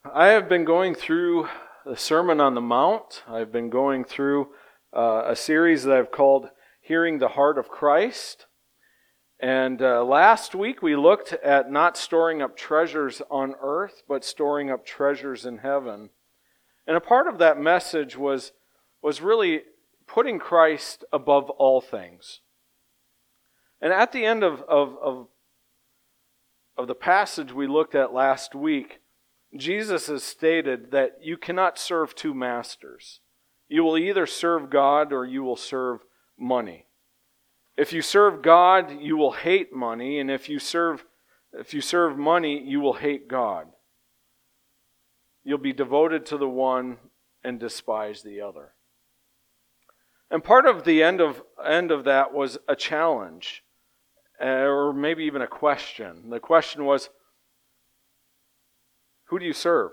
I have been going through the Sermon on the Mount. I've been going through a series that I've called Hearing the Heart of Christ. And last week we looked at not storing up treasures on earth, but storing up treasures in heaven. And a part of that message was really putting Christ above all things. And at the end of the passage we looked at last week, Jesus has stated that you cannot serve two masters. You will either serve God or you will serve money. If you serve God, you will hate money, and if you serve money, you will hate God. You'll be devoted to the one and despise the other. And part of the end of that was a challenge, or maybe even a question. The question was, who do you serve?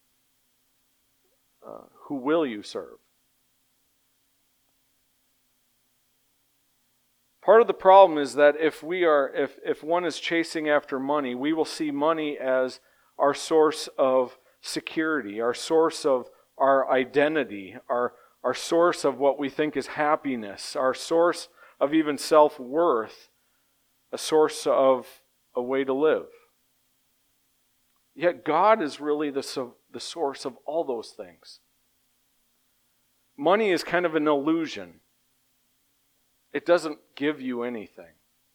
Who will you serve? Part of the problem is that if one is chasing after money, we will see money as our source of security, our source of our identity, our source of what we think is happiness, our source of even self-worth, a source of a way to live. Yet God is really the source of all those things. Money is kind of an illusion. It doesn't give you anything.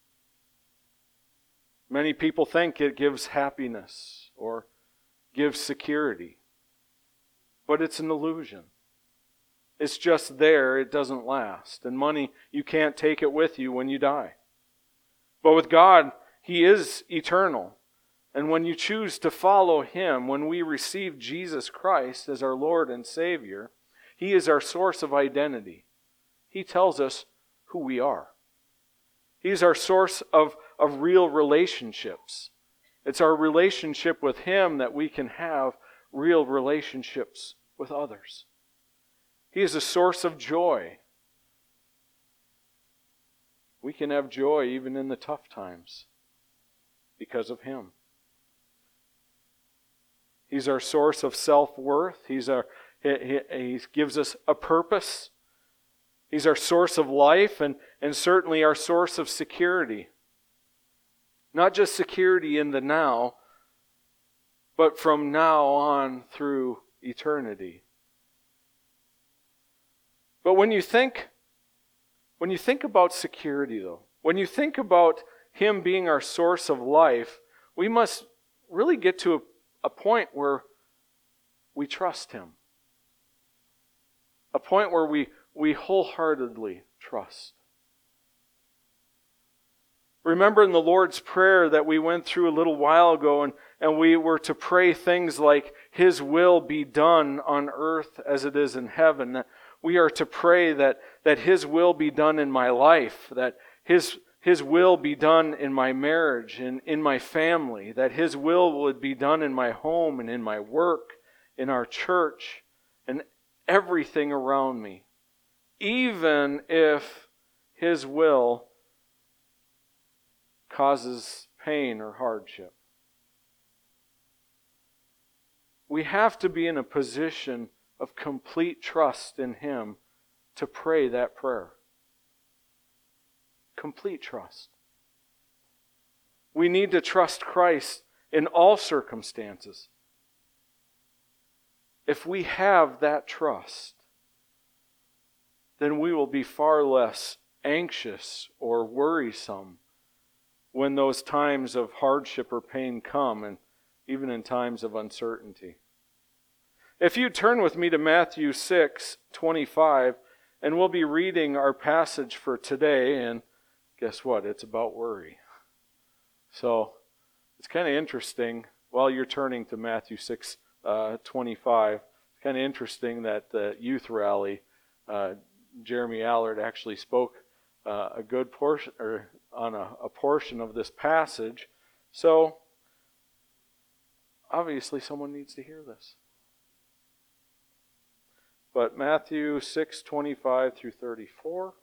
Many people think it gives happiness or gives security. But it's an illusion. It's just there, it doesn't last. And money, you can't take it with you when you die. But with God, He is eternal. And when you choose to follow Him, when we receive Jesus Christ as our Lord and Savior, He is our source of identity. He tells us who we are. He is our source of real relationships. It's our relationship with Him that we can have real relationships with others. He is a source of joy. We can have joy even in the tough times because of Him. He's our source of self-worth. He gives us a purpose. He's our source of life and certainly our source of security. Not just security in the now, but from now on through eternity. But when you think about security though, when you think about Him being our source of life, we must really get to a point where we trust Him. A point where we wholeheartedly trust. Remember in the Lord's Prayer that we went through a little while ago, and we were to pray things like, His will be done on earth as it is in heaven. That we are to pray that His will be done in my life, that His will be done in my marriage and in my family, that His will would be done in my home and in my work, in our church, and everything around me. Even if His will causes pain or hardship. We have to be in a position of complete trust in Him to pray that prayer. Complete trust. We need to trust Christ in all circumstances. If we have that trust, then we will be far less anxious or worrisome when those times of hardship or pain come, and even in times of uncertainty. If you turn with me to Matthew 6:25, and we'll be reading our passage for today, and guess what? It's about worry. So it's kind of interesting, while you're turning to Matthew 6:25, it's kind of interesting that the youth rally, Jeremy Allard actually spoke a good portion, or on a portion of this passage. So obviously someone needs to hear this. But Matthew 6:25 through 34.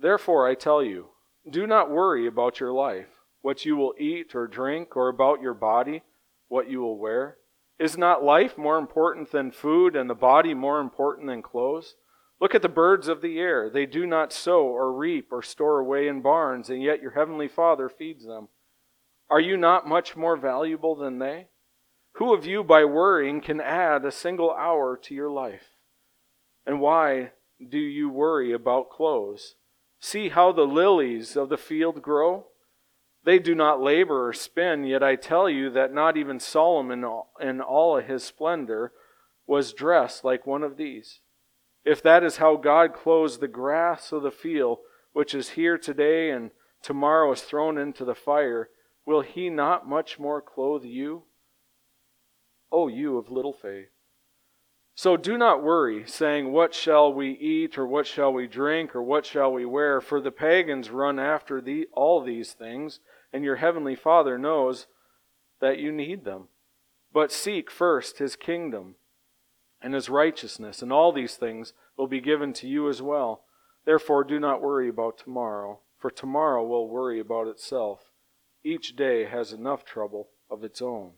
Therefore I tell you, do not worry about your life, what you will eat or drink, or about your body, what you will wear. Is not life more important than food, and the body more important than clothes? Look at the birds of the air. They do not sow or reap or store away in barns, and yet your heavenly Father feeds them. Are you not much more valuable than they? Who of you, by worrying, can add a single hour to your life? And why do you worry about clothes? See how the lilies of the field grow? They do not labor or spin, yet I tell you that not even Solomon in all of his splendor was dressed like one of these. If that is how God clothes the grass of the field, which is here today and tomorrow is thrown into the fire, will He not much more clothe you? O you of little faith. So do not worry, saying, what shall we eat, or what shall we drink, or what shall we wear? For the pagans run after all these things, and your heavenly Father knows that you need them. But seek first His kingdom and His righteousness, and all these things will be given to you as well. Therefore do not worry about tomorrow, for tomorrow will worry about itself. Each day has enough trouble of its own.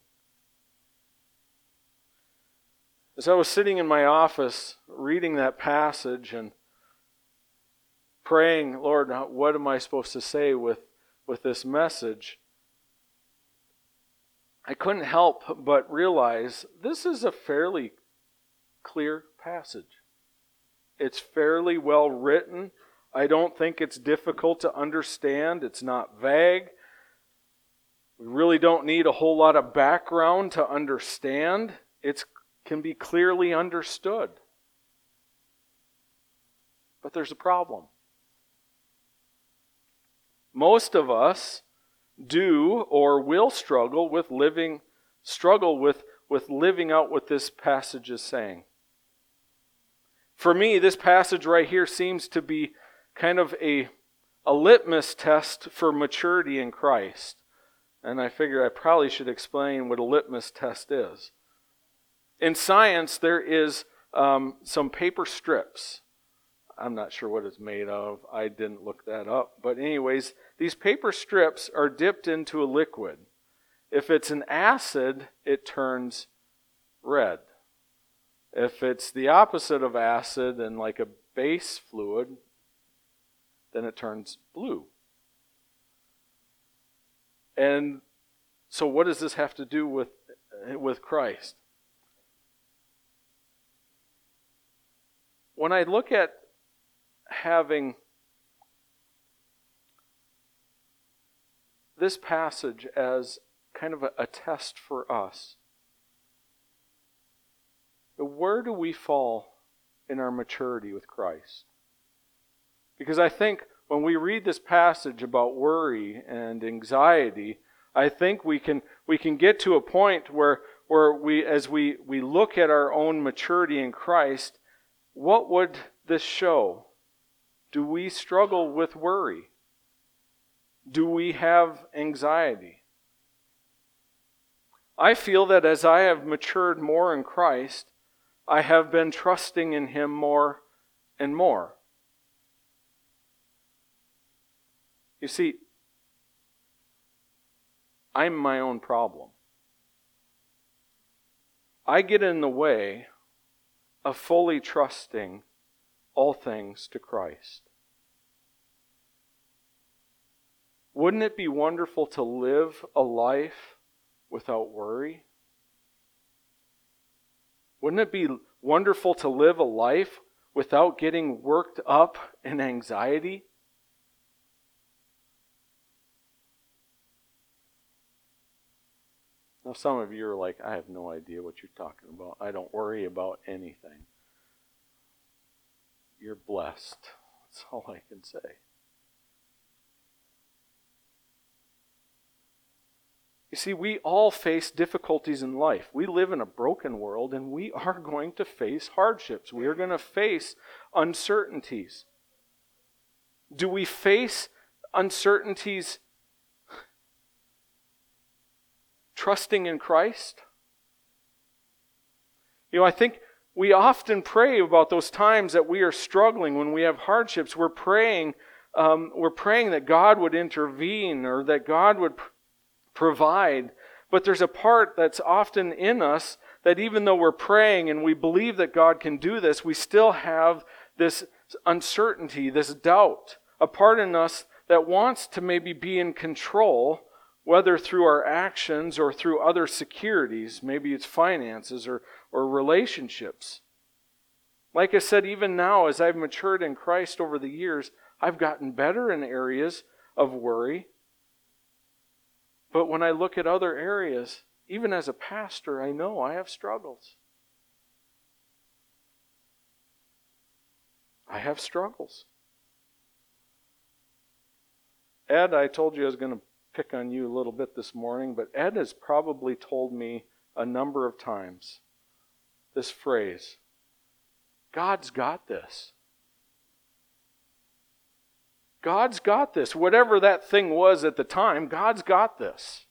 As I was sitting in my office reading that passage and praying, Lord, what am I supposed to say with this message? I couldn't help but realize this is a fairly clear passage. It's fairly well written. I don't think it's difficult to understand. It's not vague. We really don't need a whole lot of background to understand. It can be clearly understood. But there's a problem. Most of us do or will struggle with living out what this passage is saying. For me, this passage right here seems to be kind of a litmus test for maturity in Christ. And I figure I probably should explain what a litmus test is. In science, there is some paper strips. I'm not sure what it's made of. I didn't look that up. But anyways, these paper strips are dipped into a liquid. If it's an acid, it turns red. If it's the opposite of acid and like a base fluid, then it turns blue. And so what does this have to do with Christ? When I look at having this passage as kind of a test for us, where do we fall in our maturity with Christ? Because I think when we read this passage about worry and anxiety, I think we can get to a point where we, as we look at our own maturity in Christ, what would this show? Do we struggle with worry? Do we have anxiety? I feel that as I have matured more in Christ, I have been trusting in Him more and more. You see, I'm my own problem. I get in the way of fully trusting all things to Christ. Wouldn't it be wonderful to live a life without worry? Wouldn't it be wonderful to live a life without getting worked up in anxiety? Now some of you are like, I have no idea what you're talking about. I don't worry about anything. You're blessed. That's all I can say. You see, we all face difficulties in life. We live in a broken world, and we are going to face hardships. We are going to face uncertainties. Do we face uncertainties trusting in Christ? You know, I think we often pray about those times that we are struggling when we have hardships. We're praying we're praying that God would intervene or that God would provide. But there's a part that's often in us that even though we're praying and we believe that God can do this, we still have this uncertainty, this doubt, a part in us that wants to maybe be in control, whether through our actions or through other securities. Maybe it's finances or relationships. Like I said, even now, as I've matured in Christ over the years, I've gotten better in areas of worry. But when I look at other areas, even as a pastor, I know I have struggles. I have struggles. Ed, I told you I was going to pick on you a little bit this morning, but Ed has probably told me a number of times this phrase, God's got this. God's got this. Whatever that thing was at the time, God's got this.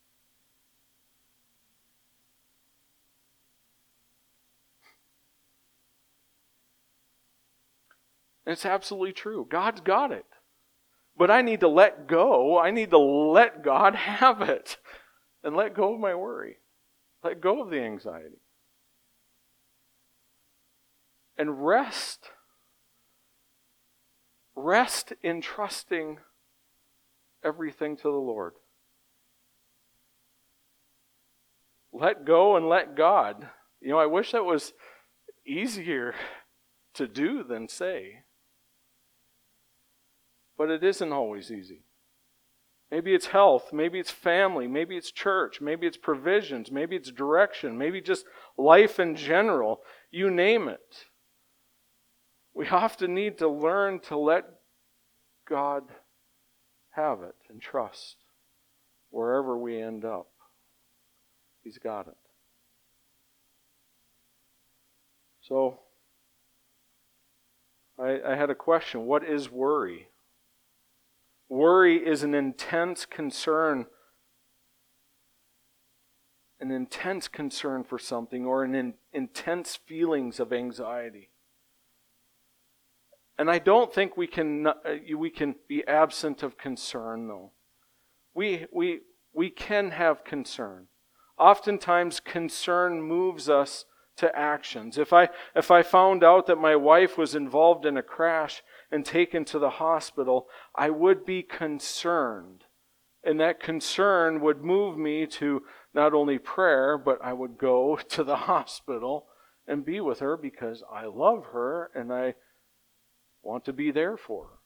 And it's absolutely true. God's got it. But I need to let go. I need to let God have it. And let go of my worry. Let go of the anxiety. And rest. Rest in trusting everything to the Lord. Let go and let God. You know, I wish that was easier to do than say. But it isn't always easy. Maybe it's health, maybe it's family, maybe it's church, maybe it's provisions, maybe it's direction, maybe just life in general. You name it. We often need to learn to let God have it and trust wherever we end up. He's got it. So, I had a question. What is worry? Worry is an intense concern for something or intense feelings of anxiety. And I don't think we can be absent of concern, though. We can have concern. Oftentimes, concern moves us to actions. If I found out that my wife was involved in a crash and taken to the hospital, I would be concerned. And that concern would move me to not only prayer, but I would go to the hospital and be with her because I love her and I want to be there for her.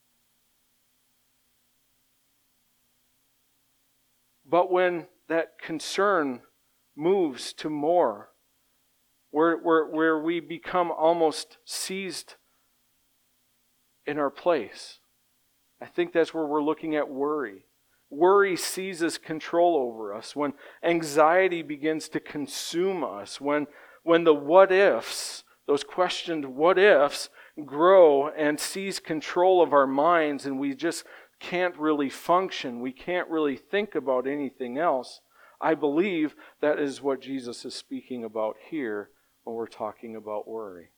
But when that concern moves to more, where we become almost seized in our place, I think that's where we're looking at worry. Worry seizes control over us. When anxiety begins to consume us, when the what ifs, those questioned what ifs, grow and seize control of our minds and we just can't really function. We can't really think about anything else. I believe that is what Jesus is speaking about here when we're talking about worry.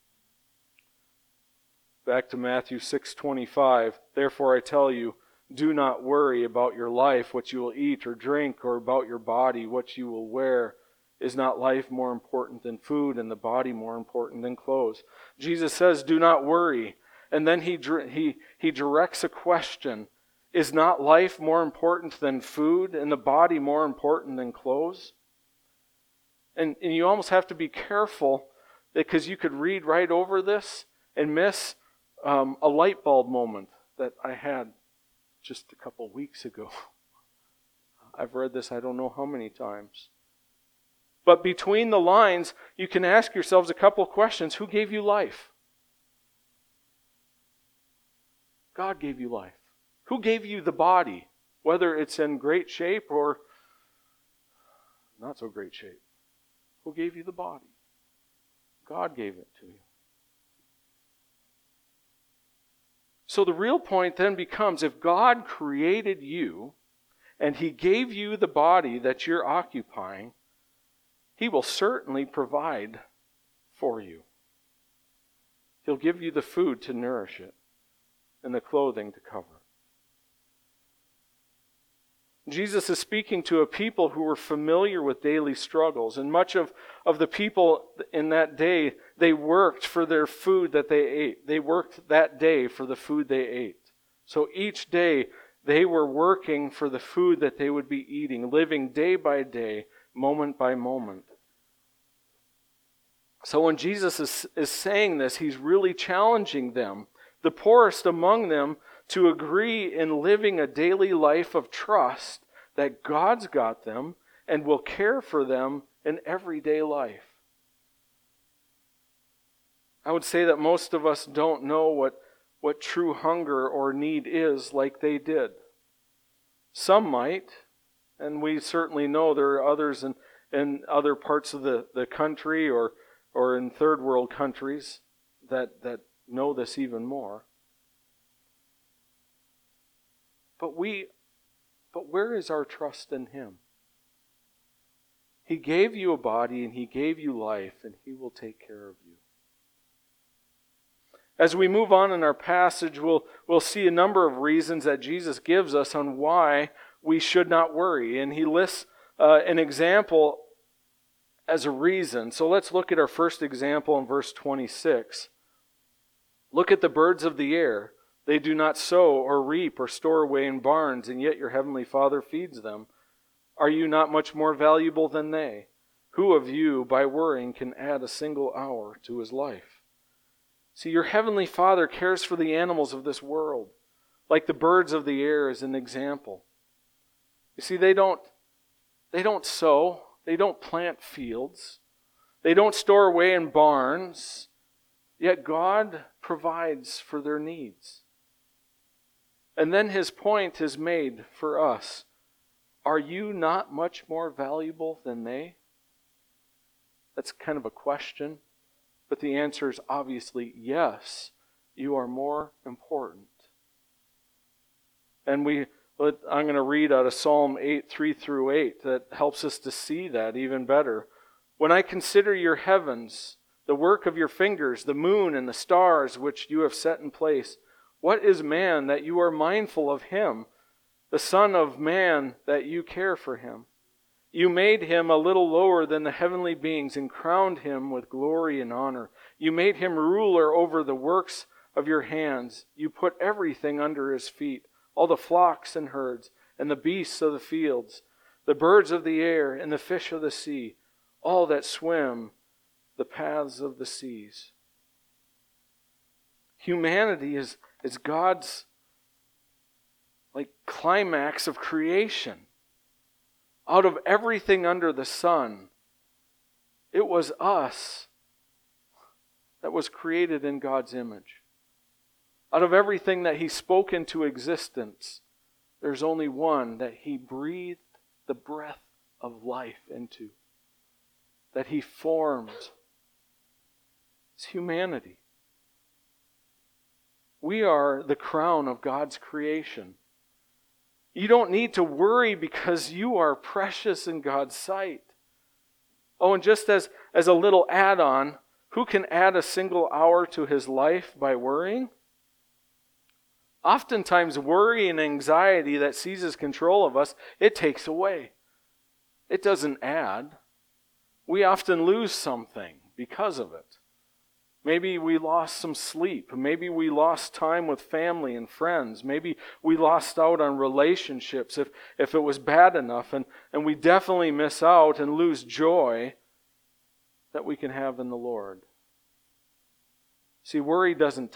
Back to Matthew 6:25. Therefore I tell you, do not worry about your life, what you will eat or drink, or about your body, what you will wear. Is not life more important than food, and the body more important than clothes? Jesus says, do not worry. And then he directs a question. Is not life more important than food, and the body more important than clothes? And you almost have to be careful, because you could read right over this and miss a light bulb moment that I had just a couple weeks ago. I've read this I don't know how many times. But between the lines, you can ask yourselves a couple of questions. Who gave you life? God gave you life. Who gave you the body? Whether it's in great shape or not so great shape. Who gave you the body? God gave it to you. So the real point then becomes, if God created you and He gave you the body that you're occupying, He will certainly provide for you. He'll give you the food to nourish it. and the clothing to cover. Jesus is speaking to a people who were familiar with daily struggles. And much of the people in that day, they worked for their food that they ate. They worked that day for the food they ate. So each day, they were working for the food that they would be eating, living day by day, moment by moment. So when Jesus is saying this, he's really challenging them, the poorest among them, to agree in living a daily life of trust that God's got them and will care for them in everyday life. I would say that most of us don't know what true hunger or need is like they did. Some might, and we certainly know there are others in other parts of the country or in third world countries that know this even more. But where is our trust in Him? He gave you a body and He gave you life, and He will take care of you. As we move on in our passage, we'll see a number of reasons that Jesus gives us on why we should not worry. And He lists an example as a reason. So let's look at our first example in verse 26. Look at the birds of the air. They do not sow or reap or store away in barns, and yet your heavenly Father feeds them. Are you not much more valuable than they? Who of you, by worrying, can add a single hour to his life? See, your heavenly Father cares for the animals of this world, like the birds of the air as an example. You see, they don't sow, they don't plant fields, they don't store away in barns, yet God provides for their needs. And then His point is made for us. Are you not much more valuable than they? That's kind of a question, but the answer is obviously yes, you are more important. And I'm going to read out of Psalm 8, 3-8, that helps us to see that even better. When I consider your heavens, the work of your fingers, the moon and the stars which you have set in place, what is man that you are mindful of him, the Son of Man that you care for him? You made him a little lower than the heavenly beings and crowned him with glory and honor. You made him ruler over the works of your hands. You put everything under his feet, all the flocks and herds, and the beasts of the fields, the birds of the air, and the fish of the sea, all that swim the paths of the seas. Humanity is God's climax of creation. Out of everything under the sun, it was us that was created in God's image. Out of everything that He spoke into existence, there's only one that He breathed the breath of life into, that He formed. It's humanity. We are the crown of God's creation. You don't need to worry because you are precious in God's sight. Oh, and just as a little add-on, who can add a single hour to his life by worrying? Oftentimes, worry and anxiety that seizes control of us, it takes away. It doesn't add. We often lose something because of it. Maybe we lost some sleep. Maybe we lost time with family and friends. Maybe we lost out on relationships if it was bad enough. And we definitely miss out and lose joy that we can have in the Lord. See, worry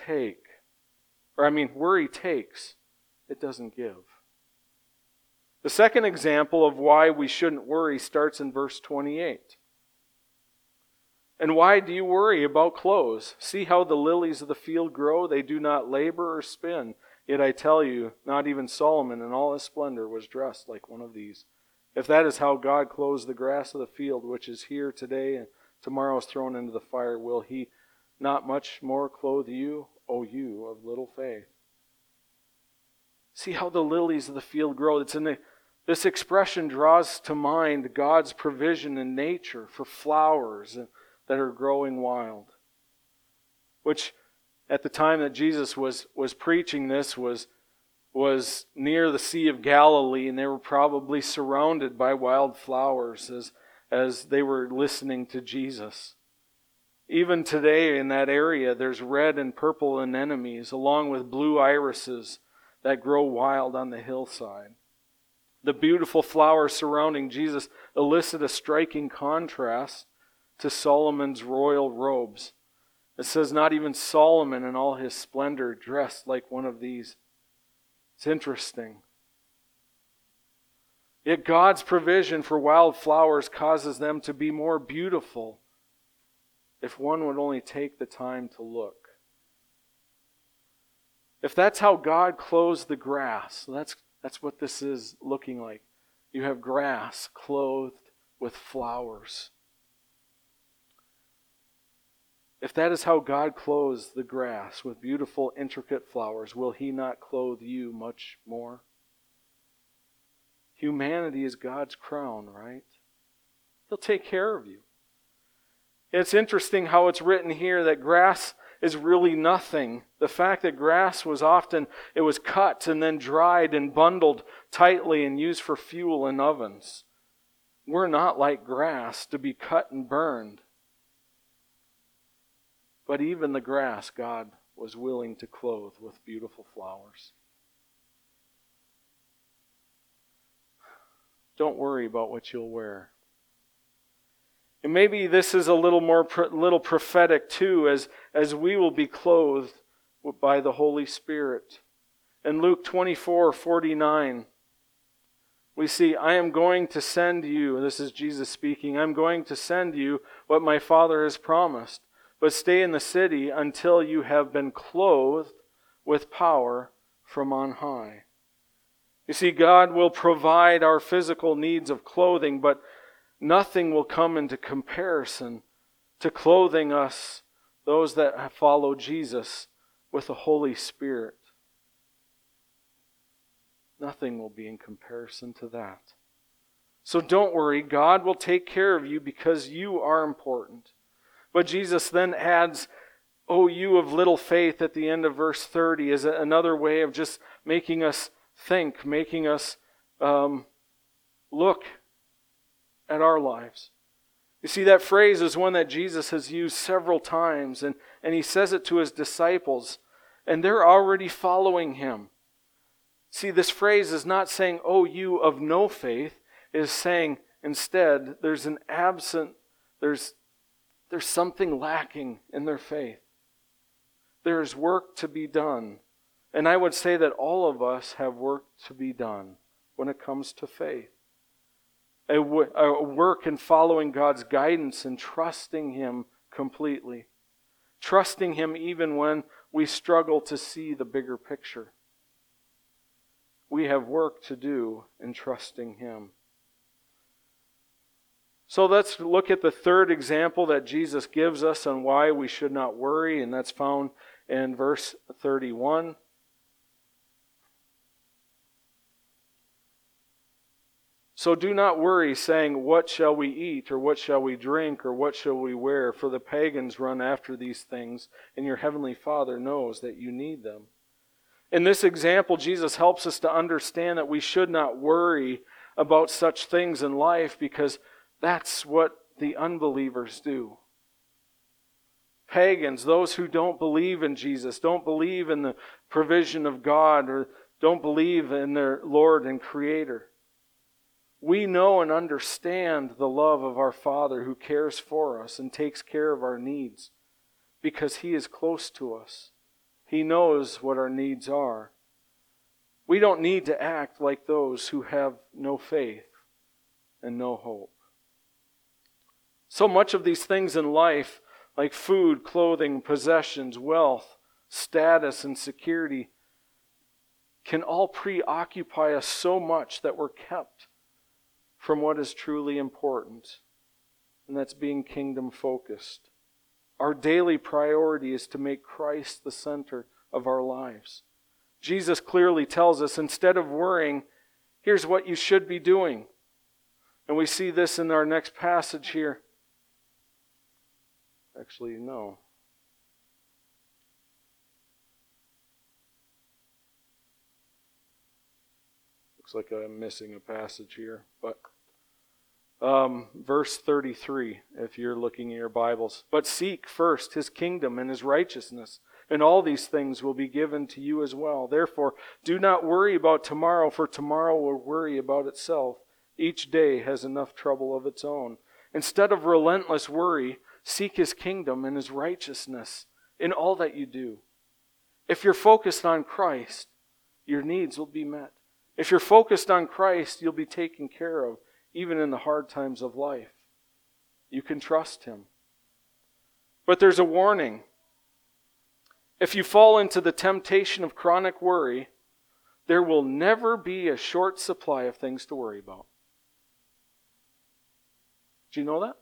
takes. It doesn't give. The second example of why we shouldn't worry starts in verse 28. And why do you worry about clothes? See how the lilies of the field grow? They do not labor or spin. Yet I tell you, not even Solomon in all his splendor was dressed like one of these. If that is how God clothes the grass of the field, which is here today and tomorrow is thrown into the fire, will He not much more clothe you, O you of little faith? See how the lilies of the field grow. This expression draws to mind God's provision in nature for flowers that are growing wild. at the time that Jesus was preaching this was near the Sea of Galilee, and they were probably surrounded by wildflowers as they were listening to Jesus. Even today in that area, there's red and purple anemones, along with blue irises that grow wild on the hillside. The beautiful flowers surrounding Jesus elicit a striking contrast to Solomon's royal robes. It says not even Solomon in all his splendor dressed like one of these. It's interesting. Yet God's provision for wildflowers causes them to be more beautiful if one would only take the time to look. If that's how God clothes the grass, that's what this is looking like. You have grass clothed with flowers. If that is how God clothes the grass with beautiful, intricate flowers, will He not clothe you much more? Humanity is God's crown, right? He'll take care of you. It's interesting how it's written here that grass is really nothing. The fact that grass was often, it was cut and then dried and bundled tightly and used for fuel in ovens. We're not like grass to be cut and burned. But even the grass, God was willing to clothe with beautiful flowers. Don't worry about what you'll wear. And maybe this is a little prophetic too, as we will be clothed by the Holy Spirit. In Luke 24:49, we see, I am going to send you, this is Jesus speaking, I'm going to send you what my Father has promised. But stay in the city until you have been clothed with power from on high. You see, God will provide our physical needs of clothing, but nothing will come into comparison to clothing us, those that follow Jesus, with the Holy Spirit. Nothing will be in comparison to that. So don't worry, God will take care of you because you are important. But Jesus then adds, "O you of little faith," at the end of verse 30, is another way of just making us think, making us look at our lives. You see, that phrase is one that Jesus has used several times, and He says it to His disciples, and they're already following Him. See, this phrase is not saying, "Oh, you of no faith," it is saying instead, there's something lacking in their faith. There is work to be done. And I would say that all of us have work to be done when it comes to faith. A work in following God's guidance and trusting Him completely. Trusting Him even when we struggle to see the bigger picture. We have work to do in trusting Him. So let's look at the third example that Jesus gives us on why we should not worry, and that's found in verse 31. So do not worry, saying, "What shall we eat, or what shall we drink, or what shall we wear? For the pagans run after these things, and your heavenly Father knows that you need them." In this example, Jesus helps us to understand that we should not worry about such things in life because that's what the unbelievers do. Pagans, those who don't believe in Jesus, don't believe in the provision of God, or don't believe in their Lord and Creator. We know and understand the love of our Father who cares for us and takes care of our needs because He is close to us. He knows what our needs are. We don't need to act like those who have no faith and no hope. So much of these things in life, like food, clothing, possessions, wealth, status, and security, can all preoccupy us so much that we're kept from what is truly important, and that's being kingdom-focused. Our daily priority is to make Christ the center of our lives. Jesus clearly tells us, instead of worrying, here's what you should be doing. And we see this in our next passage here. Actually, no. Looks like I'm missing a passage here, but verse 33, if you're looking at your Bibles. But seek first his kingdom and his righteousness, and all these things will be given to you as well. Therefore, do not worry about tomorrow, for tomorrow will worry about itself. Each day has enough trouble of its own. Instead of relentless worry, seek his kingdom and his righteousness in all that you do. If you're focused on Christ, your needs will be met. If you're focused on Christ, you'll be taken care of, even in the hard times of life. You can trust him. But there's a warning. If you fall into the temptation of chronic worry, there will never be a short supply of things to worry about. Do you know that?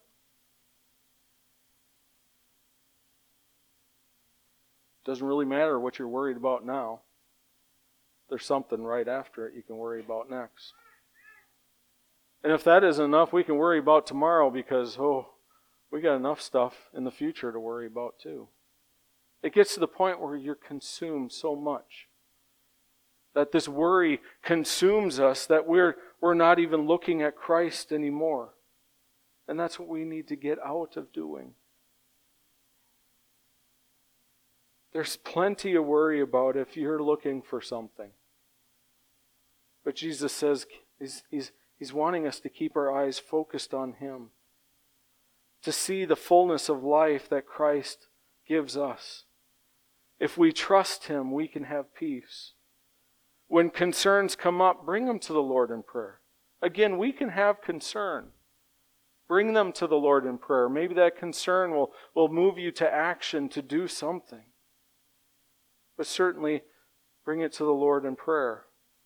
Doesn't really matter what you're worried about now. There's something right after it you can worry about next. And if that isn't enough, we can worry about tomorrow because, we got enough stuff in the future to worry about too. It gets to the point where you're consumed so much that this worry consumes us that we're not even looking at Christ anymore. And that's what we need to get out of doing. There's plenty to worry about if you're looking for something. But Jesus says He's wanting us to keep our eyes focused on him, to see the fullness of life that Christ gives us. If we trust him, we can have peace. When concerns come up, bring them to the Lord in prayer. Again, we can have concern. Bring them to the Lord in prayer. Maybe that concern will move you to action to do something. But certainly, bring it to the Lord in prayer.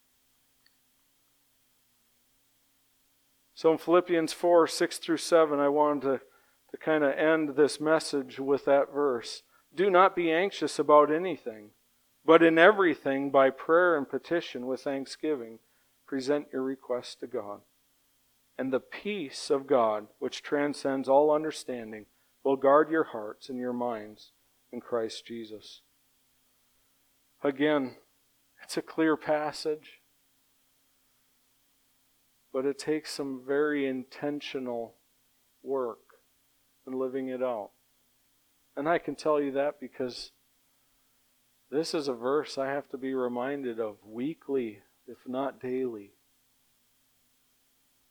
So in Philippians 4, 6 through 7, I wanted to kind of end this message with that verse. Do not be anxious about anything, but in everything, by prayer and petition with thanksgiving, present your requests to God. And the peace of God, which transcends all understanding, will guard your hearts and your minds in Christ Jesus. Again, it's a clear passage, but it takes some very intentional work in living it out. And I can tell you that because this is a verse I have to be reminded of weekly, if not daily.